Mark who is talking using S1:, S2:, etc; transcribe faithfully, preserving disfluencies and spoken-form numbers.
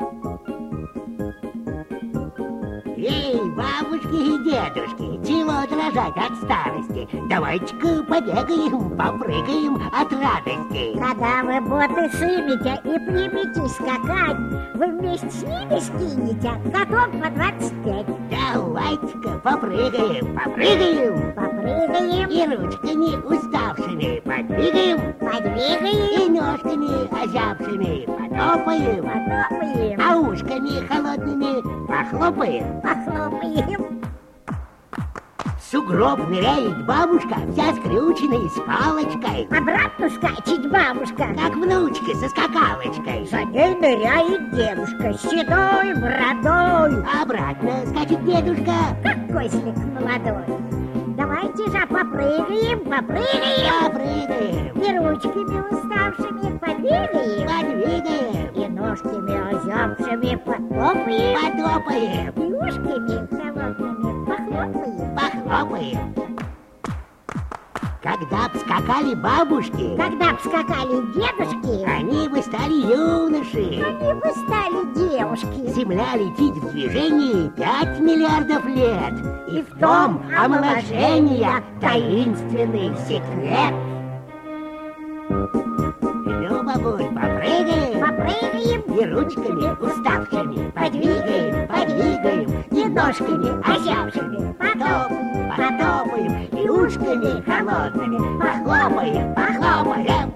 S1: Эй, бабушки и дедушки, чего дрожать от старости? Давайте-ка побегаем, попрыгаем от радости.
S2: Когда вы боты сымете и приметесь скакать, вы вместе с ними скинете готов по двадцать пять.
S1: Давайте-ка попрыгаем, попрыгаем,
S2: Попрыгаем,
S1: и ручками уставшими подвигаем,
S2: подвигаем,
S1: и ножками озябшими потопаем,
S2: потопаем,
S1: а ушками холодными похлопаем.
S2: похлопаем.
S1: В сугроб ныряет бабушка, вся скрюченная с палочкой,
S2: Обратно скачет бабушка,
S1: как внучка со скакалочкой.
S2: за ней ныряет девушка с седой бородой,
S1: Обратно скачет дедушка.
S2: как козлик молодой. Давайте же попрыгаем, попрыгаем,
S1: Попрыгаем,
S2: и ручками уставшими подвигаем,
S1: подвигаем,
S2: и ножками озябшими потопаем,
S1: потопаем,
S2: и ушками холодными похлопаем.
S1: похлопаем. Когда б скакали бабушки,
S2: Когда б скакали дедушки,
S1: они бы стали юноши.
S2: они бы стали девушки.
S1: Земля летит в движении пять миллиардов лет. И в том омоложения таинственный секрет. Ну, бабуль, попрыгаем,
S2: Попрыгаем,
S1: и ручками уставшими подвигаем, подвигаем, и ножками озябшими потопаем, потопаем, и ушками холодными похлопаем, похлопаем.